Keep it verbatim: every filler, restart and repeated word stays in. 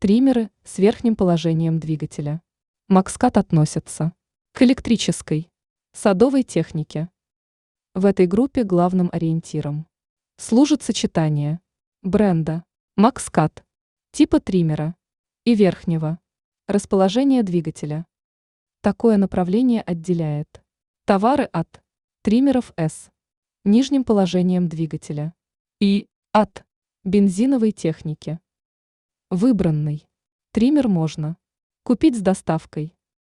Триммеры с верхним положением двигателя. Макскат относятся к электрической, садовой технике. В этой группе главным ориентиром служит сочетание бренда Макскат, типа триммера и верхнего расположения двигателя. Такое направление отделяет товары от триммеров с нижним положением двигателя и от бензиновой техники. Выбранный триммер можно купить с доставкой